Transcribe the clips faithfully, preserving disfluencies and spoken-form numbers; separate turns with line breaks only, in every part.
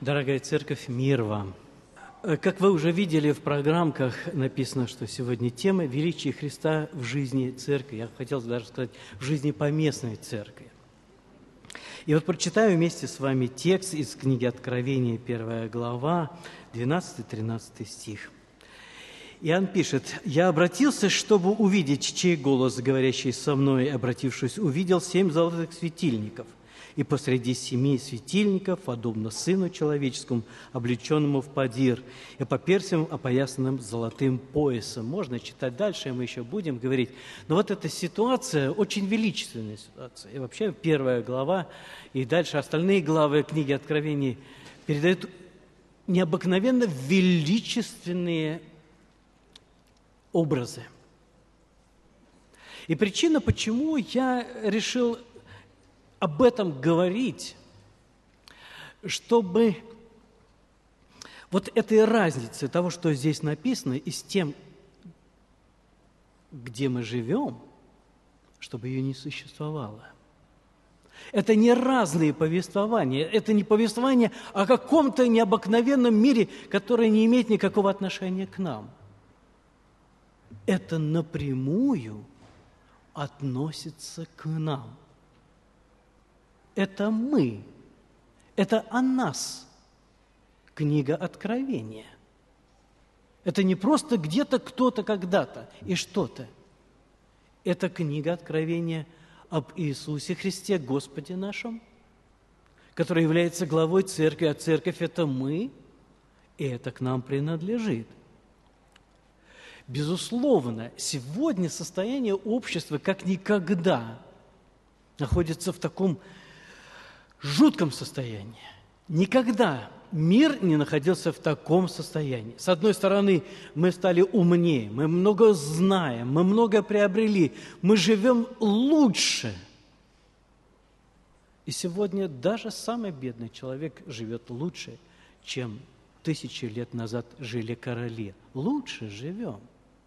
Дорогая церковь, мир вам! Как вы уже видели, в программках написано, что сегодня тема величия Христа в жизни церкви. Я хотел даже сказать, в жизни поместной церкви. И вот прочитаю вместе с вами текст из книги Откровения, первая глава, двенадцатый-тринадцатый стих. Иоанн пишет: «Я обратился, чтобы увидеть, чей голос, говорящий со мной, обратившись, увидел семь золотых светильников. И посреди семи светильников, подобно Сыну Человеческому, облеченному в подир, и по персям, опоясанным золотым поясом». Можно читать дальше, и мы еще будем говорить. Но вот эта ситуация, очень величественная ситуация. И вообще первая глава, и дальше остальные главы книги Откровений передают необыкновенно величественные образы. И причина, почему я решил об этом говорить, чтобы вот этой разницы того, что здесь написано, и с тем, где мы живем, чтобы ее не существовало. Это не разные повествования, это не повествование о каком-то необыкновенном мире, который не имеет никакого отношения к нам. Это напрямую относится к нам. Это мы, это о нас, книга Откровения. Это не просто где-то кто-то когда-то и что-то. Это книга Откровения об Иисусе Христе, Господе нашем, который является главой церкви, а церковь – это мы, и это к нам принадлежит. Безусловно, сегодня состояние общества как никогда находится в таком жутком состоянии. Никогда мир не находился в таком состоянии. С одной стороны, мы стали умнее, мы много знаем, мы много приобрели, мы живем лучше. И сегодня даже самый бедный человек живет лучше, чем тысячи лет назад жили короли. Лучше живем.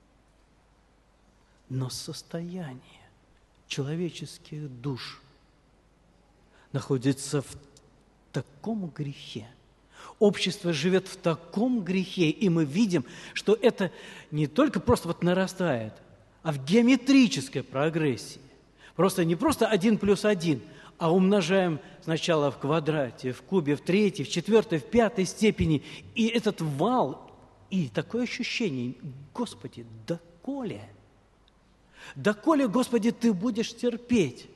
Но состояние человеческих душ находится в таком грехе. Общество живет в таком грехе, и мы видим, что это не только просто вот нарастает, а в геометрической прогрессии. Просто не просто один плюс один, а умножаем сначала в квадрате, в кубе, в третьей, в четвертой, в пятой степени. И этот вал, и такое ощущение: Господи, доколе? Доколе, Господи, Ты будешь терпеть?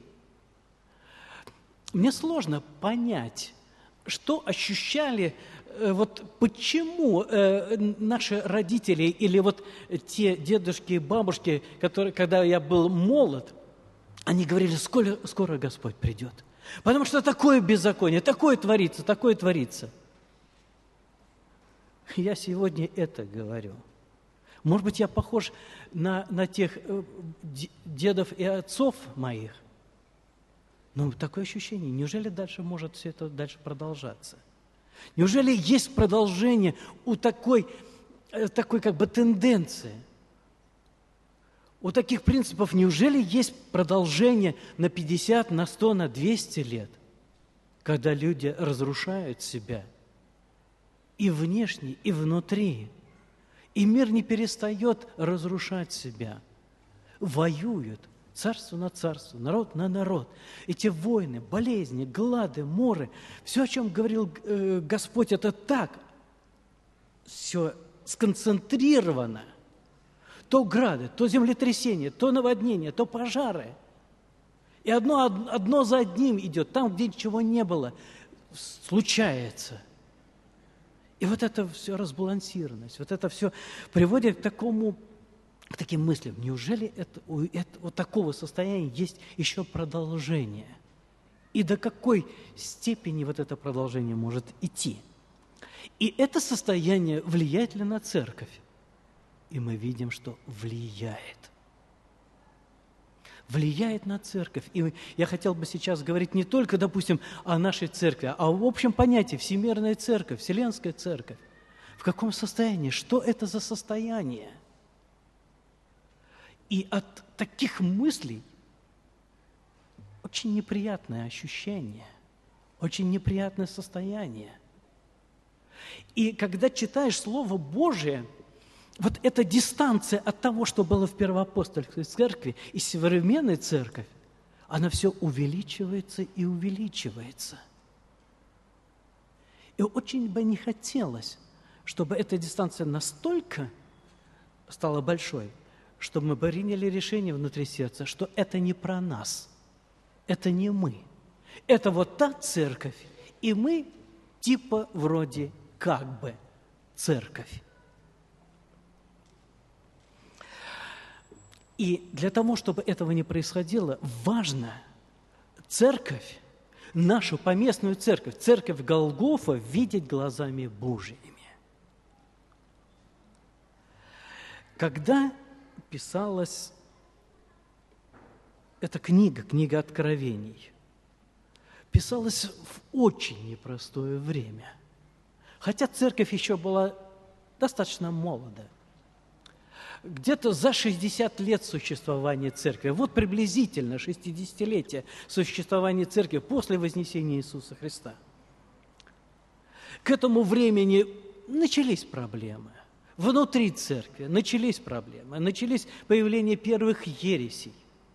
Мне сложно понять, что ощущали, вот почему наши родители или вот те дедушки и бабушки, которые, когда я был молод, они говорили: скоро, скоро Господь придет. Потому что такое беззаконие, такое творится, такое творится. Я сегодня это говорю. Может быть, я похож на, на тех дедов и отцов моих. Но такое ощущение: неужели дальше может все это дальше продолжаться? Неужели есть продолжение у такой, такой как бы тенденции? У таких принципов неужели есть продолжение на пятьдесят, на сто, на двести лет, когда люди разрушают себя и внешне, и внутри, и мир не перестает разрушать себя, воюют царство на царство, народ на народ. Эти войны, болезни, глады, моры, все, о чем говорил э, Господь, это так все сконцентрировано. То грады, то землетрясения, то наводнения, то пожары. И одно, одно за одним идет. Там, где ничего не было, случается. И вот это все разбалансированность, вот это все приводит к такому, к таким мыслям. Неужели это, у это, вот такого состояния есть еще продолжение? И до какой степени вот это продолжение может идти? И это состояние влияет ли на церковь? И мы видим, что влияет. Влияет на церковь. И я хотел бы сейчас говорить не только, допустим, о нашей церкви, а в общем понятии всемирная церковь, вселенская церковь. В каком состоянии? Что это за состояние? И от таких мыслей очень неприятное ощущение, очень неприятное состояние. И когда читаешь Слово Божие, вот эта дистанция от того, что было в первоапостольской церкви и современной церковь, она все увеличивается и увеличивается. И очень бы не хотелось, чтобы эта дистанция настолько стала большой, чтобы мы приняли решение внутри сердца, что это не про нас, это не мы. Это вот та церковь, и мы типа вроде как бы церковь. И для того, чтобы этого не происходило, важно церковь, нашу поместную церковь, церковь Голгофа, видеть глазами Божьими. Когда писалась эта книга, книга Откровений, писалась в очень непростое время, хотя церковь еще была достаточно молода. Где-то за шестьдесят лет существования церкви, вот приблизительно шестидесятилетие существования церкви после вознесения Иисуса Христа. К этому времени начались проблемы. Внутри церкви начались проблемы, начались появление первых ересей.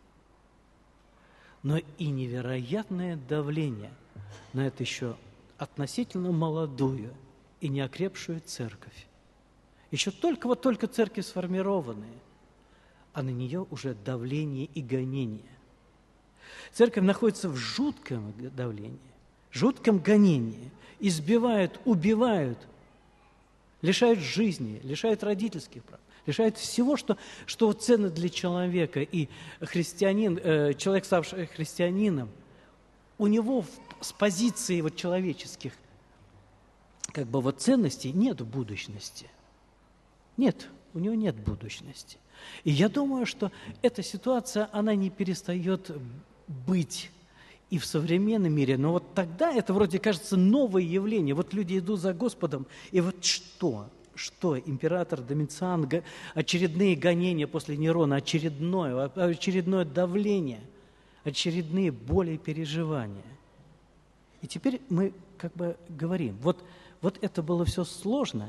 Но и невероятное давление на эту еще относительно молодую и неокрепшую церковь. Еще только вот только церкви сформированные, а на нее уже давление и гонение. Церковь находится в жутком давлении, жутком гонении. Избивают, убивают, лишают жизни, лишают родительских прав, лишают всего, что, что ценно для человека. И христианин, э, человек, ставший христианином, у него в, с позиции вот человеческих как бы вот ценностей нет будущности. Нет, у него нет будущности. И я думаю, что эта ситуация, она не перестает быть и в современном мире. Но вот тогда это вроде кажется новое явление. Вот люди идут за Господом, и вот что? Что? Император Домициан, очередные гонения после Нерона, очередное, очередное давление, очередные боли и переживания. И теперь мы как бы говорим, вот, вот это было все сложно.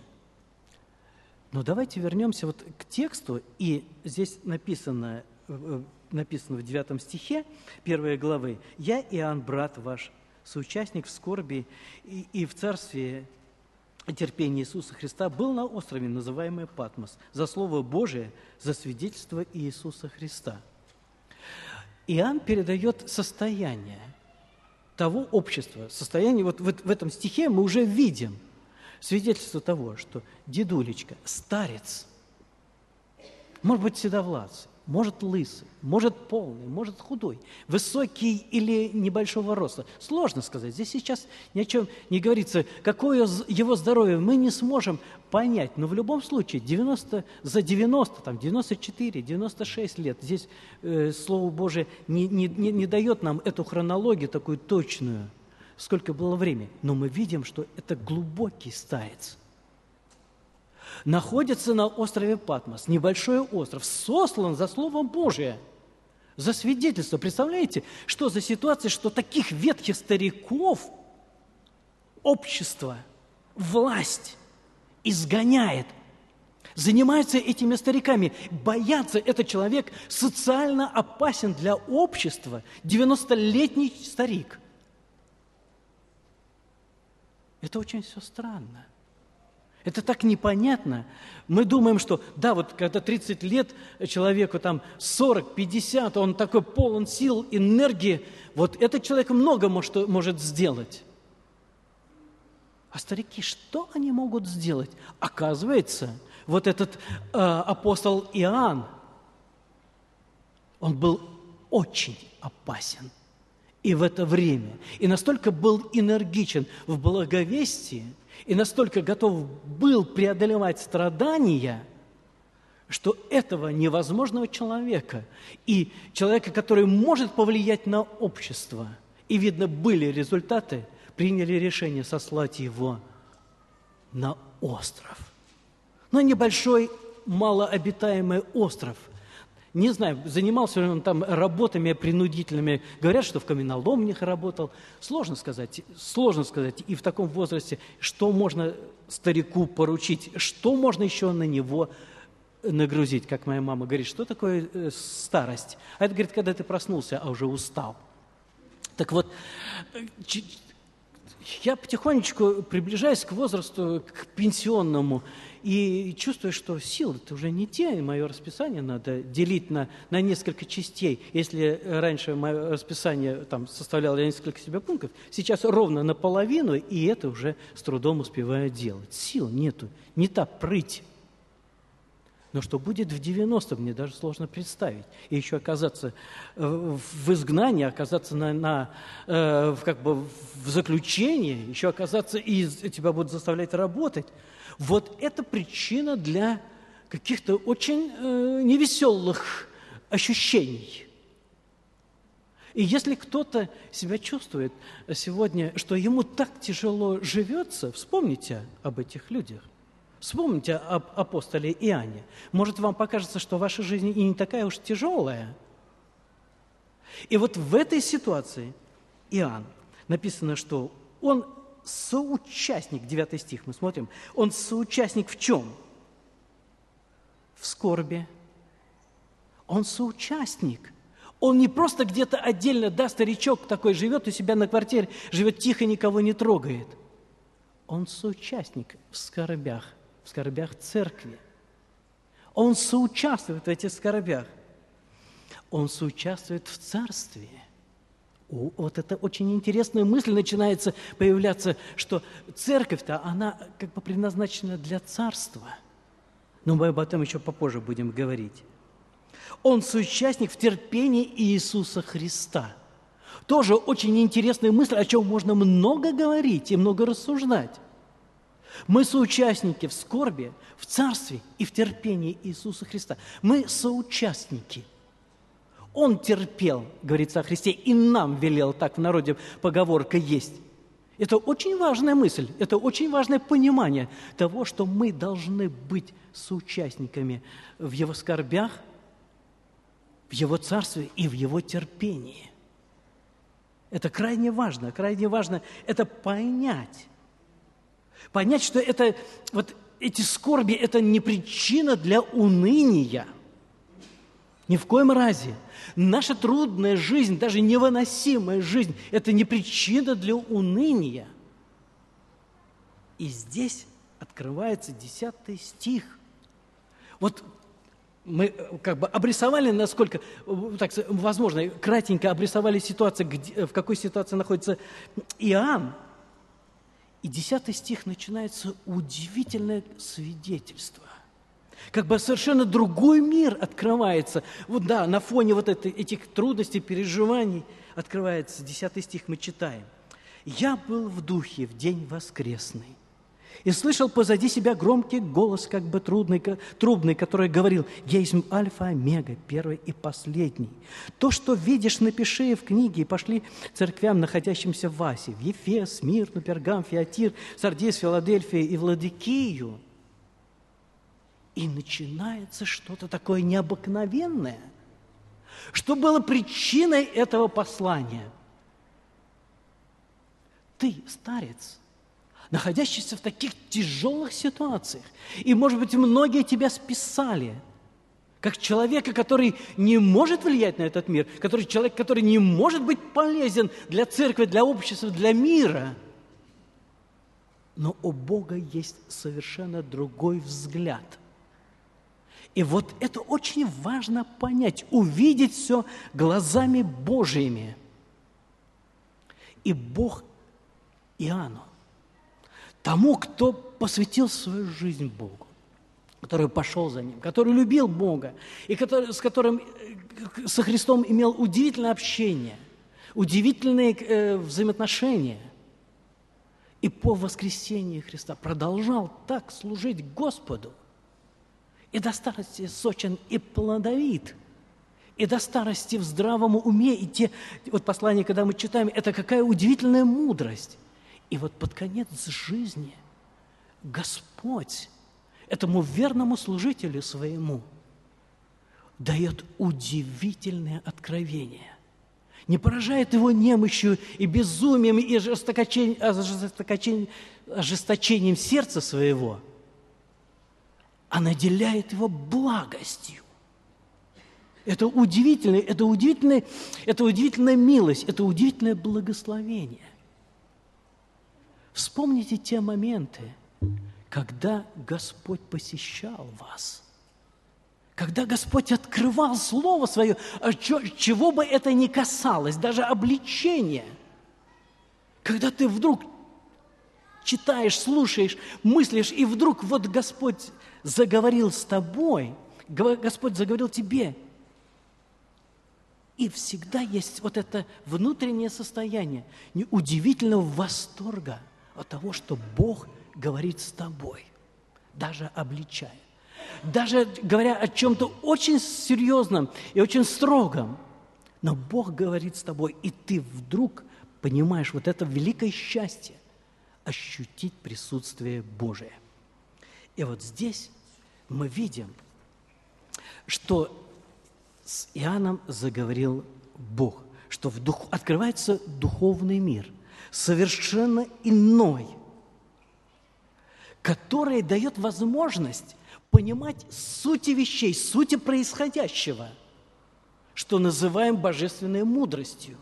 Но давайте вернемся вот к тексту, и здесь написано, написано в девятом стихе первой главы: «Я, Иоанн, брат ваш, соучастник в скорби и, и в царстве терпения Иисуса Христа, был на острове, называемый Патмос, за Слово Божие, за свидетельство Иисуса Христа». Иоанн передает состояние того общества, состояние, вот в, в этом стихе мы уже видим свидетельство того, что дедулечка, старец, может быть седовласый, может лысый, может полный, может худой, высокий или небольшого роста. Сложно сказать. Здесь сейчас ни о чем не говорится. Какое его здоровье, мы не сможем понять. Но в любом случае девяносто, за девяносто, там, девяносто четыре, девяносто шесть лет здесь э, Слово Божие не, не, не, не дает нам эту хронологию такую точную, сколько было времени. Но мы видим, что это глубокий старец. Находится на острове Патмос, небольшой остров, сослан за Словом Божие, за свидетельство. Представляете, что за ситуация, что таких ветхих стариков общество, власть изгоняет, занимается этими стариками, боятся, этот человек социально опасен для общества, девяностолетний старик. Это очень все странно. Это так непонятно. Мы думаем, что да, вот когда тридцать лет человеку, там сорок, пятьдесят, он такой полон сил, энергии, вот этот человек много может, может сделать. А старики, что они могут сделать? Оказывается, вот этот э, апостол Иоанн, он был очень опасен и в это время, и настолько был энергичен в благовестии, и настолько готов был преодолевать страдания, что этого невозможного человека и человека, который может повлиять на общество, и, видно, были результаты, приняли решение сослать его на остров. Но небольшой, малообитаемый остров. Не знаю, занимался ли он там работами принудительными. Говорят, что в каменоломнях работал. Сложно сказать, сложно сказать и в таком возрасте, что можно старику поручить? Что можно еще на него нагрузить? Как моя мама говорит, что такое э, старость? А это, говорит, когда ты проснулся, а уже устал. Так вот, я потихонечку приближаюсь к возрасту, к пенсионному, и чувствую, что силы-то уже не те, и мое расписание надо делить на, на несколько частей. Если раньше мое расписание там, составляло несколько себе пунктов, сейчас ровно наполовину, и это уже с трудом успеваю делать. Сил нету, не та прыть. Но что будет в девяностом, мне даже сложно представить. И еще оказаться в изгнании, оказаться на, на, э, как бы в заключении, еще оказаться, и тебя будут заставлять работать. Вот это причина для каких-то очень э, невеселых ощущений. И если кто-то себя чувствует сегодня, что ему так тяжело живется, вспомните об этих людях. Вспомните об апостоле Иоанне. Может, вам покажется, что ваша жизнь и не такая уж тяжелая. И вот в этой ситуации Иоанн, написано, что он соучастник, девятый стих мы смотрим, он соучастник в чем? В скорби. Он соучастник. Он не просто где-то отдельно, да, старичок такой живет у себя на квартире, живет тихо, никого не трогает. Он соучастник в скорбях. В скорбях церкви. Он соучаствует в этих скорбях. Он соучаствует в царстве. О, вот это очень интересная мысль начинается появляться, что церковь-то, она как бы предназначена для царства. Но мы об этом еще попозже будем говорить. Он соучастник в терпении Иисуса Христа. Тоже очень интересная мысль, о чем можно много говорить и много рассуждать. Мы соучастники в скорби, в царстве и в терпении Иисуса Христа. Мы соучастники. Он терпел, говорится о Христе, и нам велел, так в народе поговорка есть. Это очень важная мысль, это очень важное понимание того, что мы должны быть соучастниками в Его скорбях, в Его царстве и в Его терпении. Это крайне важно, крайне важно это понять. Понять, что это, вот эти скорби – это не причина для уныния. Ни в коем разе. Наша трудная жизнь, даже невыносимая жизнь – это не причина для уныния. И здесь открывается десятый стих. Вот мы как бы обрисовали, насколько, так возможно, кратенько обрисовали ситуацию, где, в какой ситуации находится Иоанн. И десятый стих начинается удивительное свидетельство. Как бы совершенно другой мир открывается. Вот да, на фоне вот этой, этих трудностей, переживаний открывается десятый стих, мы читаем. «Я был в духе в день воскресный, и слышал позади себя громкий голос, как бы трудный, трубный, который говорил: «Я есть Альфа, Омега, первый и последний. То, что видишь, напиши в книге, и пошли церквям, находящимся в Асе, в Ефес, Смирну, Пергам, Фиатир, Сардис, Филадельфию и Владикию». И начинается что-то такое необыкновенное, что было причиной этого послания. Ты, старец, находящийся в таких тяжелых ситуациях. И, может быть, многие тебя списали, как человека, который не может влиять на этот мир, который человек, который не может быть полезен для церкви, для общества, для мира. Но у Бога есть совершенно другой взгляд. И вот это очень важно понять, увидеть все глазами Божьими. И Бог Иоанну, тому, кто посвятил свою жизнь Богу, который пошел за Ним, который любил Бога, и который, с которым, со Христом имел удивительное общение, удивительные э, взаимоотношения, и по воскресении Христа продолжал так служить Господу, и до старости сочен и плодовит, и до старости в здравом уме, и те, вот послания, когда мы читаем, это какая удивительная мудрость. И вот под конец жизни Господь этому верному служителю своему дает удивительное откровение. не поражает его немощью и безумием, и ожесточением, ожесточением, ожесточением сердца своего, а наделяет его благостью. Это удивительно, это удивительная, это удивительная милость, это удивительное благословение. Вспомните те моменты, когда Господь посещал вас, когда Господь открывал Слово Свое, чего бы это ни касалось, даже обличения, когда ты вдруг читаешь, слушаешь, мыслишь, и вдруг вот Господь заговорил с тобой, Господь заговорил тебе, и всегда есть вот это внутреннее состояние удивительного восторга от того, что Бог говорит с тобой, даже обличая. Даже говоря о чем-то очень серьезном и очень строгом, но Бог говорит с тобой, и ты вдруг понимаешь вот это великое счастье ощутить присутствие Божие. И вот здесь мы видим, что с Иоанном заговорил Бог, что в дух... открывается духовный мир, совершенно иной, который дает возможность понимать сути вещей, сути происходящего, что называем божественной мудростью.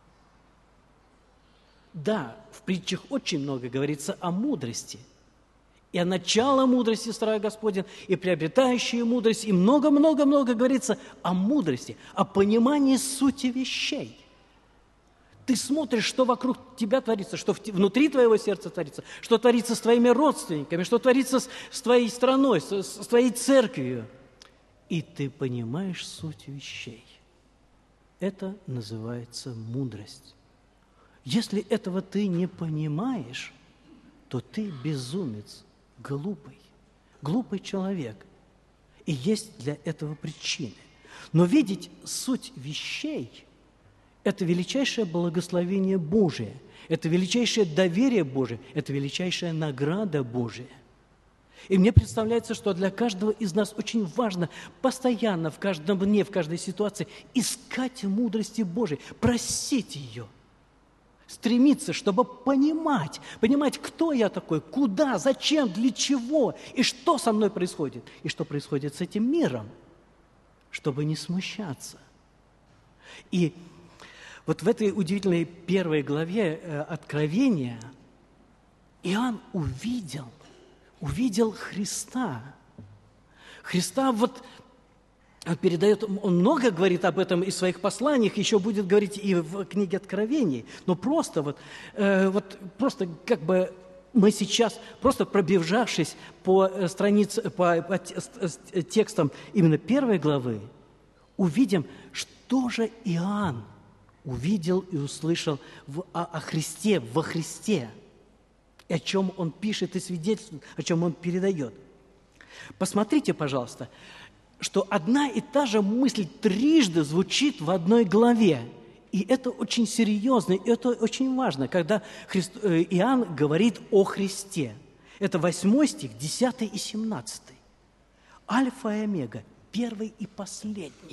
Да, в притчах очень много говорится о мудрости, и о начале мудрости страх Господень, и приобретающей мудрость, и много-много-много говорится о мудрости, о понимании сути вещей. Ты смотришь, что вокруг тебя творится, что внутри твоего сердца творится, что творится с твоими родственниками, что творится с, с твоей страной, с, с твоей церковью. И ты понимаешь суть вещей. Это называется мудрость. Если этого ты не понимаешь, то ты безумец, глупый, глупый человек. И есть для этого причины. Но видеть суть вещей – это величайшее благословение Божие, это величайшее доверие Божие, это величайшая награда Божия. И мне представляется, что для каждого из нас очень важно постоянно, в каждом дне, в каждой ситуации искать мудрости Божией, просить ее, стремиться, чтобы понимать, понимать, кто я такой, куда, зачем, для чего, и что со мной происходит, и что происходит с этим миром, чтобы не смущаться. И вот в этой удивительной первой главе э, Откровения Иоанн увидел, увидел Христа. Христа вот он передает, он много говорит об этом и в своих посланиях, еще будет говорить и в книге Откровений, но просто вот, э, вот просто как бы мы сейчас, просто пробежавшись по странице, по, по текстам именно первой главы, увидим, что же Иоанн увидел и услышал в, о, о Христе, во Христе, и о чем он пишет и свидетельствует, о чем он передает. Посмотрите, пожалуйста, что одна и та же мысль трижды звучит в одной главе. И это очень серьезно, и это очень важно, когда Христ, э, Иоанн говорит о Христе. Это восьмой стих, десятый и семнадцатый. Альфа и омега, первый и последний.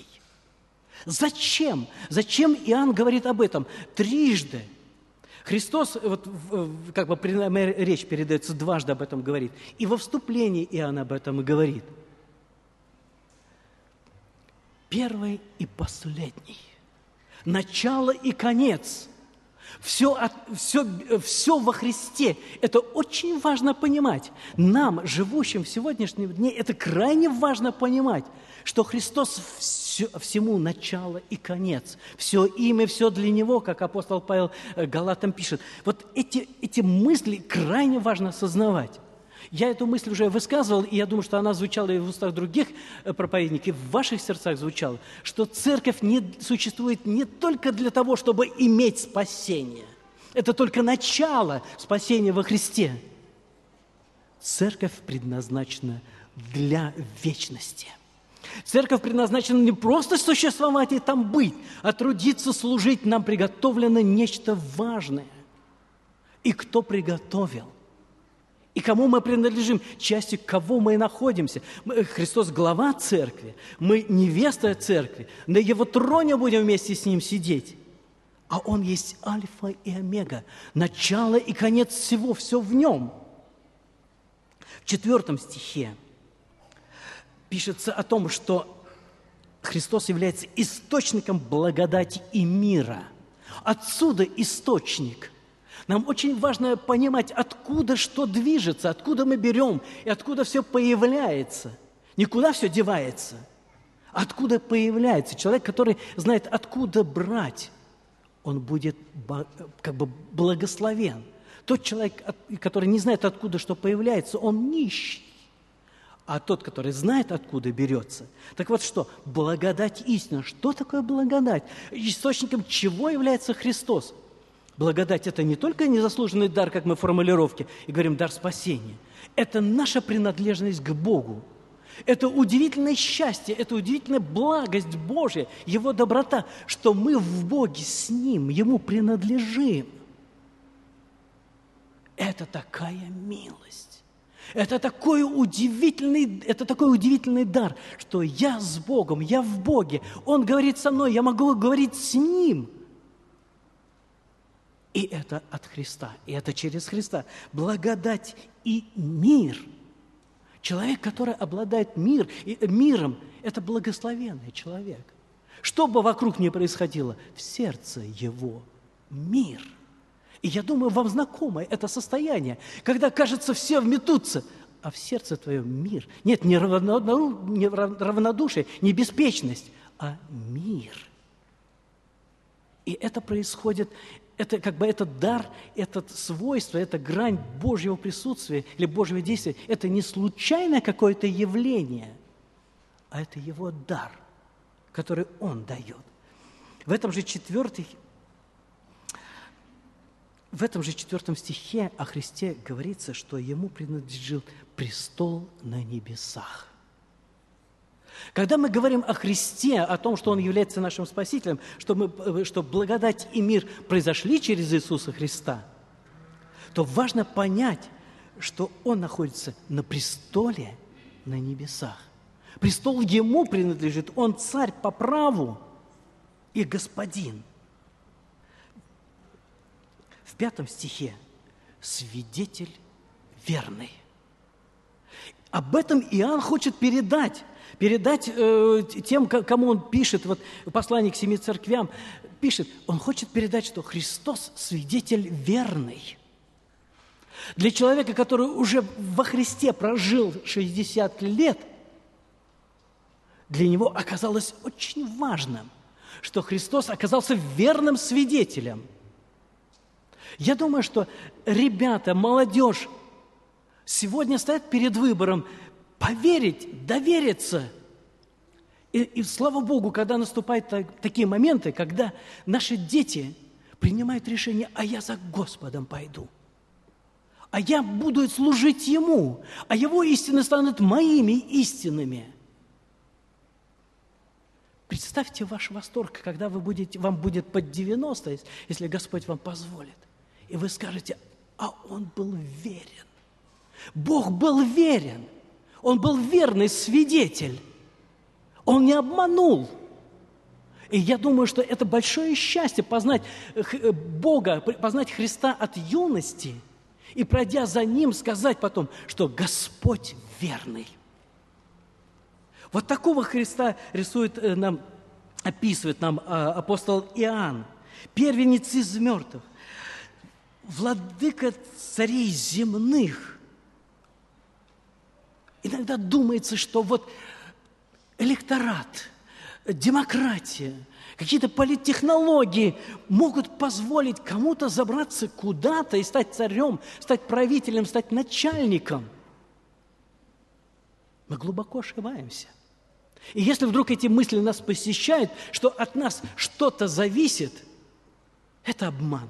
Зачем? Зачем Иоанн говорит об этом? Трижды. Христос, вот, как бы речь передается, дважды об этом говорит. И во вступлении Иоанн об этом и говорит. Первый и последний. Начало и конец. Все, все, все во Христе. Это очень важно понимать. Нам, живущим в сегодняшнем дне, это крайне важно понимать, что Христос все, всему начало и конец. Все им и все для Него, как апостол Павел Галатам пишет. Вот эти, эти мысли крайне важно осознавать. Я эту мысль уже высказывал, и я думаю, что она звучала и в устах других проповедников, и в ваших сердцах звучала, что церковь не, существует не только для того, чтобы иметь спасение. Это только начало спасения во Христе. Церковь предназначена для вечности. Церковь предназначена не просто существовать и там быть, а трудиться, служить. Нам приготовлено нечто важное. И кто приготовил? И кому мы принадлежим, частью кого мы находимся. Христос – глава церкви, мы – невеста церкви, на Его троне будем вместе с Ним сидеть. а Он есть альфа и омега, начало и конец всего, все в Нем. В четвертом стихе пишется о том, что Христос является источником благодати и мира. Отсюда источник. Нам очень важно понимать, откуда что движется, откуда мы берем и откуда все появляется. Никуда все девается. Откуда появляется. Человек, который знает, откуда брать, он будет как бы благословен. Тот человек, который не знает, откуда что появляется, он нищий. А тот, который знает, откуда берется. Так вот что? Благодать истина. Что такое благодать? Источником чего является Христос? Благодать – это не только незаслуженный дар, как мы в формулировке, и говорим дар спасения. Это наша принадлежность к Богу. Это удивительное счастье, это удивительная благость Божья, Его доброта, что мы в Боге с Ним, Ему принадлежим. Это такая милость. Это такой удивительный, это такой удивительный дар, что я с Богом, я в Боге. Он говорит со мной, я могу говорить с Ним. И это от Христа, и это через Христа. Благодать и мир. Человек, который обладает мир, и, миром, это благословенный человек. Что бы вокруг ни происходило, в сердце его мир. И я думаю, вам знакомо это состояние, когда, кажется, все вметутся, а в сердце твоем мир. Нет, не равнодушие, не беспечность, а мир. И это происходит, это как бы этот дар, это свойство, эта грань Божьего присутствия или Божьего действия, это не случайное какое-то явление, а это Его дар, который Он дает. В этом же четвертый В этом же четвертом стихе о Христе говорится, что Ему принадлежит престол на небесах. Когда мы говорим о Христе, о том, что Он является нашим Спасителем, что, мы, что благодать и мир произошли через Иисуса Христа, то важно понять, что Он находится на престоле на небесах. Престол Ему принадлежит, Он царь по праву и господин. В пятом стихе свидетель верный. Об этом Иоанн хочет передать, передать э, тем, кому он пишет, вот послание к семи церквям, пишет, он хочет передать, что Христос свидетель верный. Для человека, который уже во Христе прожил шестьдесят лет, для него оказалось очень важным, что Христос оказался верным свидетелем. Я думаю, что ребята, молодежь сегодня стоят перед выбором поверить, довериться. И, и слава Богу, когда наступают так, такие моменты, когда наши дети принимают решение, а я за Господом пойду, а я буду служить Ему, а Его истины станут моими истинами. Представьте ваш восторг, когда вы будете, вам будет под девяносто, если Господь вам позволит. И вы скажете, а Он был верен. Бог был верен. Он был верный свидетель. Он не обманул. И я думаю, что это большое счастье познать Бога, познать Христа от юности и, пройдя за Ним, сказать потом, что Господь верный. Вот такого Христа рисует нам, описывает нам апостол Иоанн, первенец из мертвых, владыка царей земных. Иногда думается, что вот электорат, демократия, какие-то политтехнологии могут позволить кому-то забраться куда-то и стать царем, стать правителем, стать начальником. Мы глубоко ошибаемся. И если вдруг эти мысли нас посещают, что от нас что-то зависит, это обман.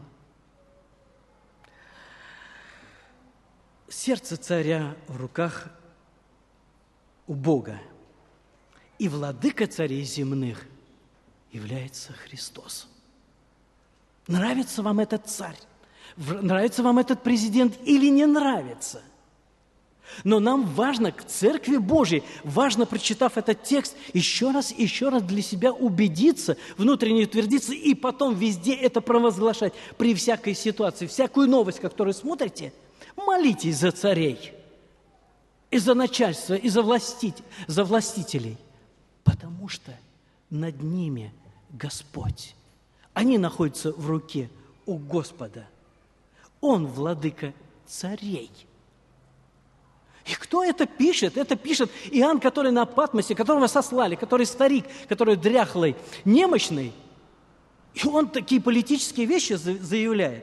Сердце царя в руках у Бога, и владыка царей земных является Христос. Нравится вам этот царь? Нравится вам этот президент или не нравится? Но нам важно, к Церкви Божьей, важно, прочитав этот текст, еще раз и еще раз для себя убедиться, внутренне утвердиться, и потом везде это провозглашать при всякой ситуации. Всякую новость, которую смотрите, молитесь за царей, и за начальство, и за, властитель, за властителей, потому что над ними Господь. Они находятся в руке у Господа. Он владыка царей. И кто это пишет? Это пишет Иоанн, который на Патмосе, которого сослали, который старик, который дряхлый, немощный. И он такие политические вещи заявляет.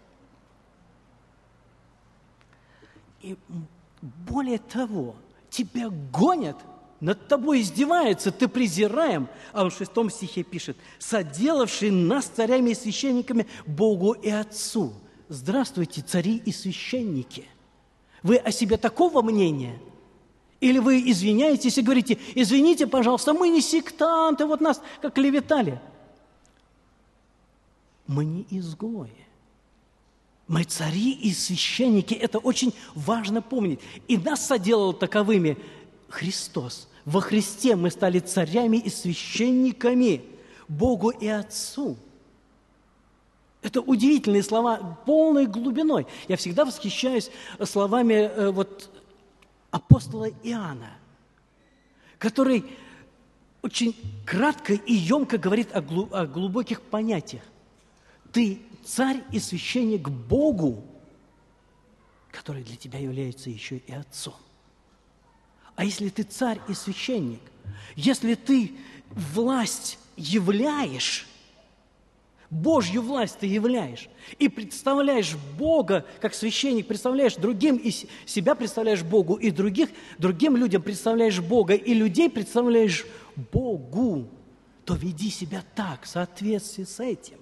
И более того, тебя гонят, над тобой издеваются, ты презираем. А он в шестом стихе пишет: «Соделавший нас царями и священниками Богу и Отцу». Здравствуйте, цари и священники. Вы о себе такого мнения? Или вы извиняетесь и говорите: извините, пожалуйста, мы не сектанты, вот нас как клеветали. Мы не изгои. Мы цари и священники. Это очень важно помнить. И нас соделал таковыми Христос. Во Христе мы стали царями и священниками Богу и Отцу. Это удивительные слова, полной глубиной. Я всегда восхищаюсь словами э, вот, апостола Иоанна, который очень кратко и емко говорит о, глу, о глубоких понятиях. Ты царь и священник Богу, который для тебя является еще и Отцом. А если ты царь и священник, если ты власть являешь, Божью власть ты являешь, и представляешь Бога, как священник, представляешь другим, и себя представляешь Богу, и других, другим людям представляешь Бога, и людей представляешь Богу, то веди себя так, в соответствии с этим.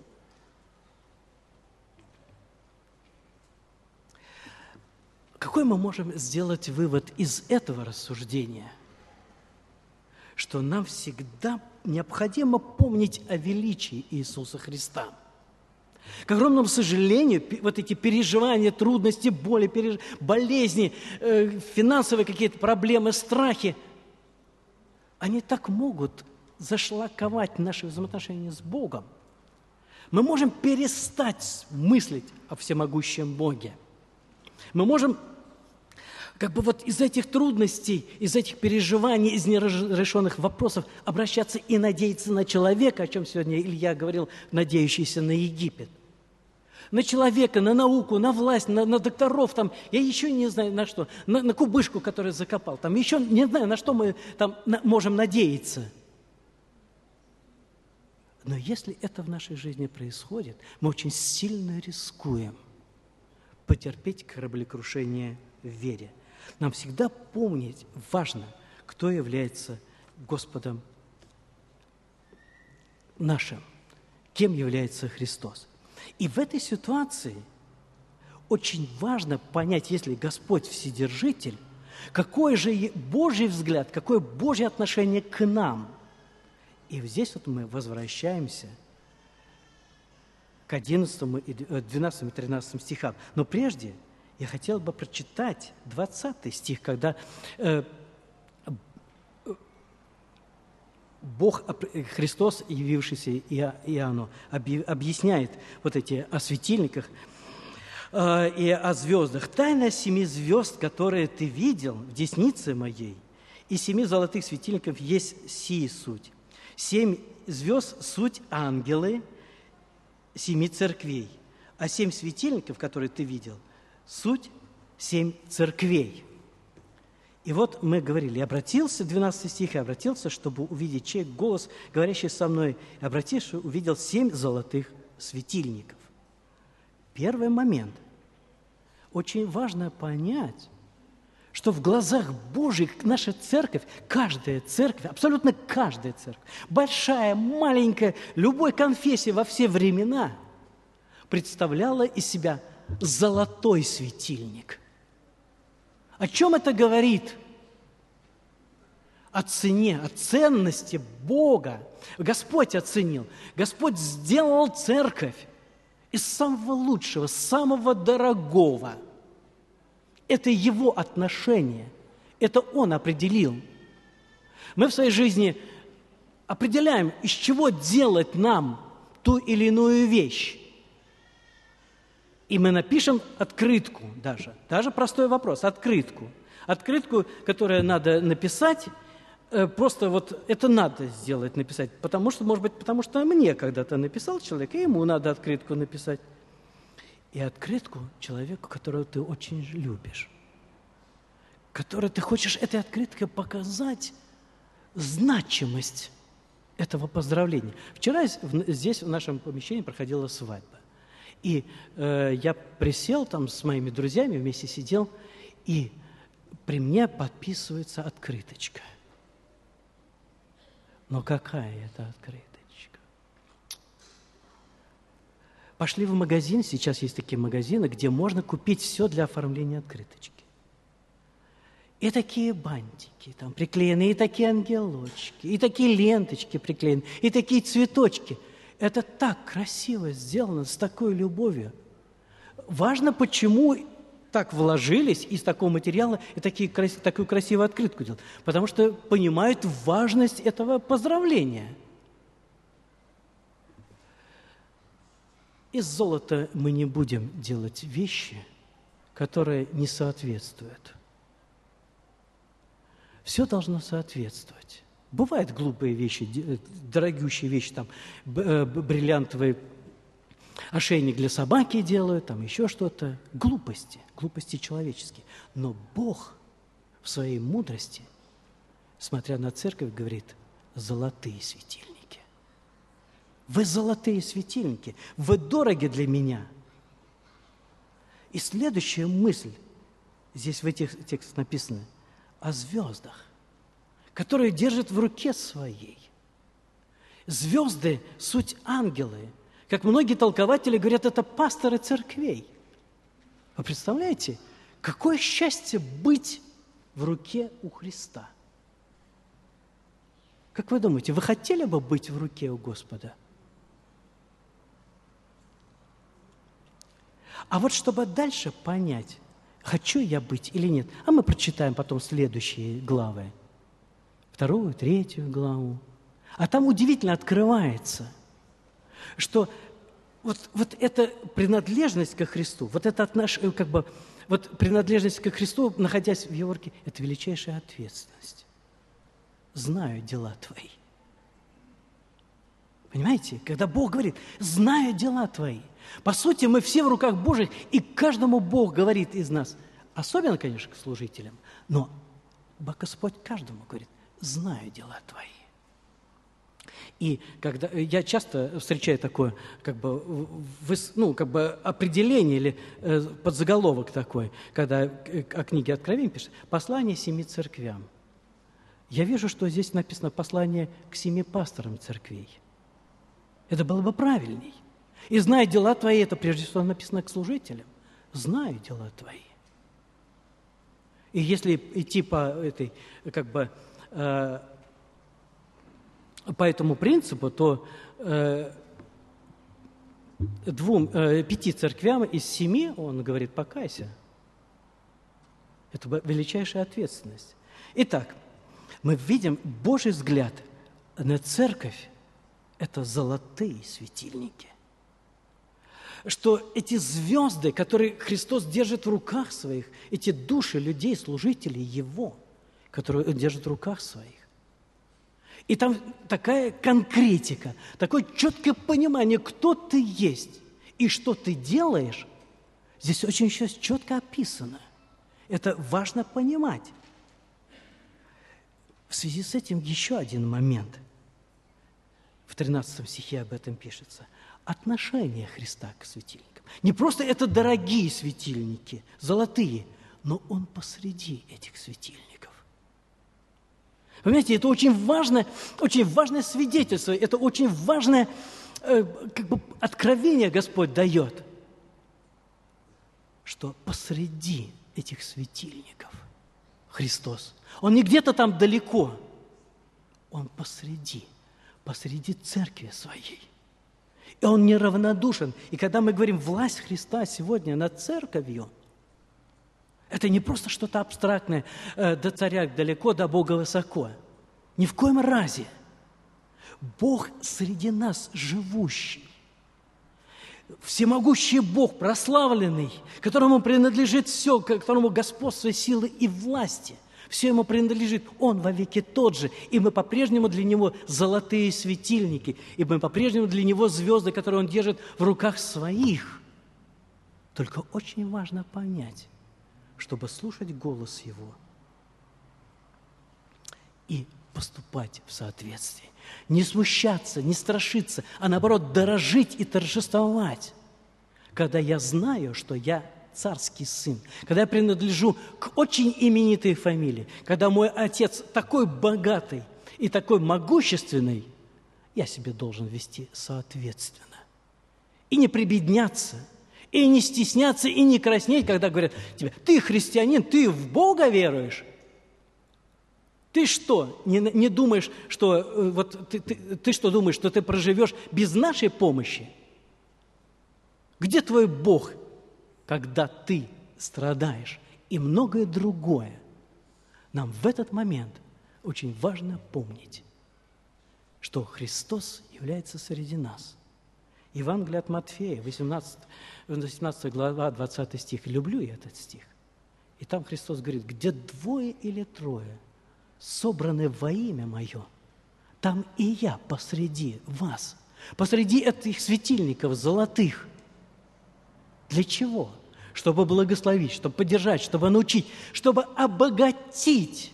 Какой мы можем сделать вывод из этого рассуждения? Что нам всегда необходимо помнить о величии Иисуса Христа. К огромному сожалению, вот эти переживания, трудности, боли, переж... болезни, э, финансовые какие-то проблемы, страхи, они так могут зашлаковать наши взаимоотношения с Богом. Мы можем перестать мыслить о всемогущем Боге. Мы можем как бы вот из этих трудностей, из этих переживаний, из неразрешенных вопросов обращаться и надеяться на человека, о чем сегодня Илья говорил, надеющийся на Египет. На человека, на науку, на власть, на, на докторов, там, я еще не знаю на что, на, на кубышку, которую закопал, там, еще не знаю, на что мы там на, можем надеяться. Но если это в нашей жизни происходит, мы очень сильно рискуем потерпеть кораблекрушение в вере. Нам всегда помнить важно, кто является Господом нашим, кем является Христос. И в этой ситуации очень важно понять, если Господь Вседержитель, какой же Божий взгляд, какое Божье отношение к нам. И здесь вот мы возвращаемся к одиннадцатому, двенадцатому и тринадцатому стихам. Но прежде я хотел бы прочитать двадцатый стих, когда э, Бог, Христос, явившийся Иоанну, объясняет вот эти о светильниках э, и о звездах. «Тайна семи звезд, которые ты видел в деснице моей, и семи золотых светильников есть сии суть. Семь звезд – суть ангелы семи церквей, а семь светильников, которые ты видел – суть семь церквей». И вот мы говорили, обратился, двенадцатый стих, и обратился, чтобы увидеть чей голос, говорящий со мной, обратившись, увидел семь золотых светильников. Первый момент. Очень важно понять, что в глазах Божьих наша церковь, каждая церковь, абсолютно каждая церковь, большая, маленькая, любой конфессии во все времена, представляла из себя золотой светильник. О чем это говорит? О цене, о ценности Бога. Господь оценил. Господь сделал церковь из самого лучшего, самого дорогого. Это Его отношение. Это Он определил. Мы в своей жизни определяем, из чего делать нам ту или иную вещь. И мы напишем открытку даже. Даже простой вопрос. Открытку. Открытку, которую надо написать, просто вот это надо сделать, написать. Потому что, может быть, потому что мне когда-то написал человек, и ему надо открытку написать. И открытку человеку, которого ты очень любишь. Которой ты хочешь этой открыткой показать значимость этого поздравления. Вчера здесь, в нашем помещении, проходила свадьба. И э, я присел там с моими друзьями, вместе сидел, и при мне подписывается открыточка. Но какая это открыточка? Пошли в магазин, сейчас есть такие магазины, где можно купить все для оформления открыточки. И такие бантики там приклеены, и такие ангелочки, и такие ленточки приклеены, и такие цветочки. Это так красиво сделано, с такой любовью. Важно, почему так вложились из такого материала и такие, такую красивую открытку делают. Потому что понимают важность этого поздравления. Из золота мы не будем делать вещи, которые не соответствуют. Все должно соответствовать. Бывают глупые вещи, дорогущие вещи, там, бриллиантовый ошейник для собаки делают, там еще что-то. Глупости, глупости человеческие. Но Бог в своей мудрости, смотря на церковь, говорит: золотые светильники. Вы золотые светильники, вы дороги для меня. И следующая мысль, здесь в этих текстах написано, о звездах, которые держат в руке своей. Звезды – суть ангелы. Как многие толкователи говорят, это пасторы церквей. Вы представляете, какое счастье быть в руке у Христа? Как вы думаете, вы хотели бы быть в руке у Господа? А вот чтобы дальше понять, хочу я быть или нет, а мы прочитаем потом следующие главы. Вторую, третью главу. А там удивительно открывается, что вот, вот эта принадлежность ко Христу, вот эта отнош... как бы, вот принадлежность ко Христу, находясь в Его руке, это величайшая ответственность. Знаю дела твои. Понимаете? Когда Бог говорит, знаю дела твои. По сути, мы все в руках Божьих, и каждому Бог говорит из нас. Особенно, конечно, к служителям, но Господь каждому говорит, знаю дела твои. И когда я часто встречаю такое, как бы, ну, как бы определение или э, подзаголовок такой, когда о книге Откровения пишет «Послание семи церквям». Я вижу, что здесь написано «Послание к семи пасторам церквей». Это было бы правильней. И «Знаю дела твои» – это прежде всего написано к служителям. «Знаю дела твои». И если идти по этой, как бы, э, по этому принципу, то э, двум, э, пяти церквям из семи, он говорит, покайся. Это величайшая ответственность. Итак, мы видим Божий взгляд на церковь – это золотые светильники. Что эти звезды, которые Христос держит в руках своих, эти души людей, служителей Его, которые Он держит в руках своих. И там такая конкретика, такое четкое понимание, кто ты есть и что ты делаешь, здесь очень еще четко описано. Это важно понимать. В связи с этим еще один момент. В тринадцатом стихе об этом пишется. Отношение Христа к светильникам. Не просто это дорогие светильники, золотые, но Он посреди этих светильников. Понимаете, это очень важное, очень важное свидетельство, это очень важное э, как бы откровение Господь дает, что посреди этих светильников Христос. Он не где-то там далеко, Он посреди, посреди церкви своей. И Он неравнодушен. И когда мы говорим «власть Христа сегодня над церковью», Это не просто что-то абстрактное, э, до царя далеко, до Бога высоко. Ни в коем разе. Бог среди нас живущий. Всемогущий Бог, прославленный, которому принадлежит все, которому господство, силы и власти. Все Ему принадлежит. Он вовеки тот же. И мы по-прежнему для Него золотые светильники. И мы по-прежнему для Него звезды, которые Он держит в руках своих. Только очень важно понять, чтобы слушать голос Его и поступать в соответствии. Не смущаться, не страшиться, а наоборот дорожить и торжествовать. Когда я знаю, что я царский сын, когда я принадлежу к очень именитой фамилии, когда мой отец такой богатый и такой могущественный, я себя должен вести соответственно. И не прибедняться, и не стесняться, и не краснеть, когда говорят тебе: ты христианин, ты в Бога веруешь. Ты что, не, не думаешь, что вот ты, ты, ты что думаешь, что ты проживешь без нашей помощи? Где твой Бог, когда ты страдаешь? И многое другое. Нам в этот момент очень важно помнить, что Христос является среди нас. Евангелие от Матфея, восемнадцатая глава, двадцатый стих. Люблю я этот стих. И там Христос говорит: где двое или трое собраны во имя Мое, там и я посреди вас, посреди этих светильников золотых. Для чего? Чтобы благословить, чтобы поддержать, чтобы научить, чтобы обогатить,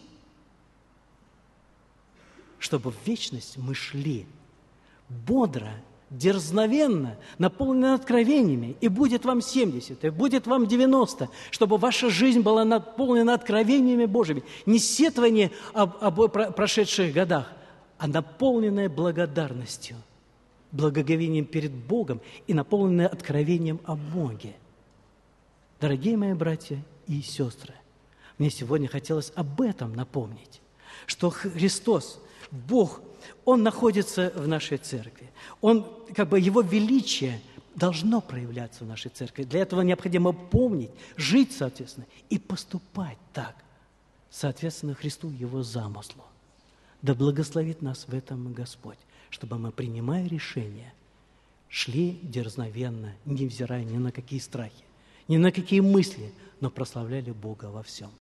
чтобы в вечность мы шли бодро, дерзновенно, наполнены откровениями, и будет вам семьдесят, и будет вам девяносто, чтобы ваша жизнь была наполнена откровениями Божьими. Не сетование об, об прошедших годах, а наполненная благодарностью, благоговением перед Богом и наполненная откровением о Боге. Дорогие мои братья и сестры, мне сегодня хотелось об этом напомнить, что Христос, Бог, Он находится в нашей церкви. Он, как бы, Его величие должно проявляться в нашей церкви. Для этого необходимо помнить, жить соответственно и поступать так, соответственно Христу, Его замыслу. Да благословит нас в этом Господь, чтобы мы, принимая решения, шли дерзновенно, невзирая ни на какие страхи, ни на какие мысли, но прославляли Бога во всем.